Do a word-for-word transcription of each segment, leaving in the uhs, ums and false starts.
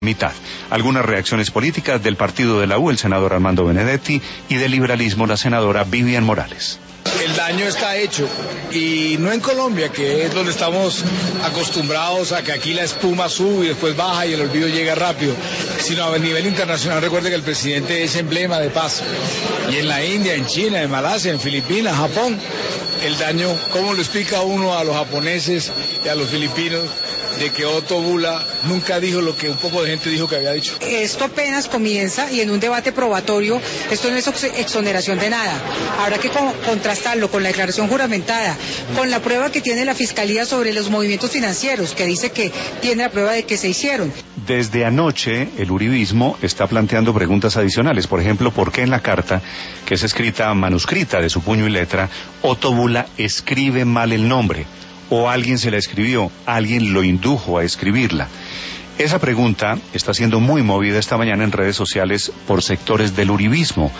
mitad. Algunas reacciones políticas del partido de la U, el senador Armando Benedetti, y del liberalismo, la senadora Vivian Morales. El daño está hecho, y no en Colombia, que es donde estamos acostumbrados a que aquí la espuma sube y después baja y el olvido llega rápido, sino a nivel internacional. Recuerde que el presidente es emblema de paz, y en la India, en China, en Malasia, en Filipinas, Japón, el daño, ¿cómo lo explica uno a los japoneses y a los filipinos de que Otto Bula nunca dijo lo que un poco de gente dijo que había dicho? Esto apenas comienza, y en un debate probatorio esto no es exoneración de nada. Habrá que co- contrastarlo con la declaración juramentada, con la prueba que tiene la Fiscalía sobre los movimientos financieros, que dice que tiene la prueba de que se hicieron. Desde anoche, el uribismo está planteando preguntas adicionales. Por ejemplo, ¿por qué en la carta, que es escrita manuscrita de su puño y letra, Otto Bula escribe mal el nombre? ¿O alguien se la escribió? ¿Alguien lo indujo a escribirla? Esa pregunta está siendo muy movida esta mañana en redes sociales por sectores del uribismo,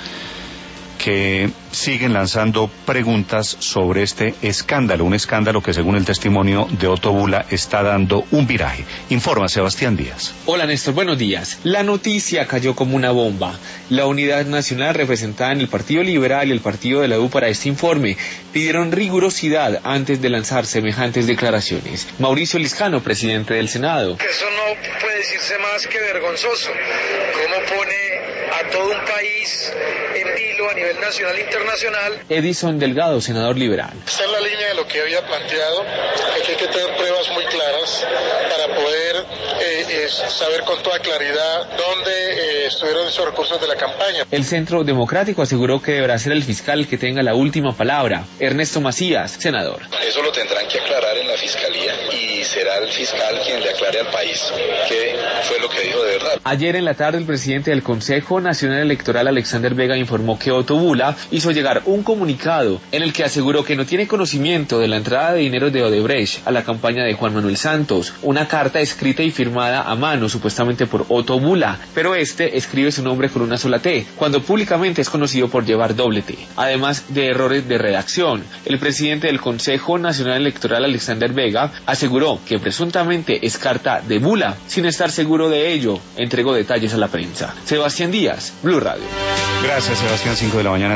que siguen lanzando preguntas sobre este escándalo, un escándalo que, según el testimonio de Otto Bula, está dando un viraje. Informa Sebastián Díaz. Hola Néstor, buenos días. La noticia cayó como una bomba. La Unidad Nacional, representada en el Partido Liberal y el Partido de la U para este informe, pidieron rigurosidad antes de lanzar semejantes declaraciones. Mauricio Liscano, presidente del Senado. Eso no puede decirse más que vergonzoso. ¿Cómo pone a todo un país en vilo a nivel nacional e internacional? Edison Delgado, senador liberal. Está en la línea de lo que había planteado, que hay que tener pruebas muy claras para poder eh, eh, saber con toda claridad dónde eh, estuvieron esos recursos de la campaña. El Centro Democrático aseguró que deberá ser el fiscal que tenga la última palabra. Ernesto Macías, senador. Eso lo tendrán que aclarar en la fiscalía y será el fiscal quien le aclare al país qué fue lo que dijo de verdad. Ayer en la tarde, el presidente del Consejo Nacional Electoral, Alexander Vega, informó que Otto Bula hizo llegar un comunicado en el que aseguró que no tiene conocimiento de la entrada de dinero de Odebrecht a la campaña de Juan Manuel Santos, una carta escrita y firmada a mano supuestamente por Otto Bula, pero este escribe su nombre con una sola T, cuando públicamente es conocido por llevar doble T. Además de errores de redacción, el presidente del Consejo Nacional Electoral, Alexander Vega, aseguró que presuntamente es carta de Bula. Sin estar seguro de ello, entregó detalles a la prensa. Sebastián Díaz, Blue Radio. Gracias, Sebastián. Cinco de la mañana.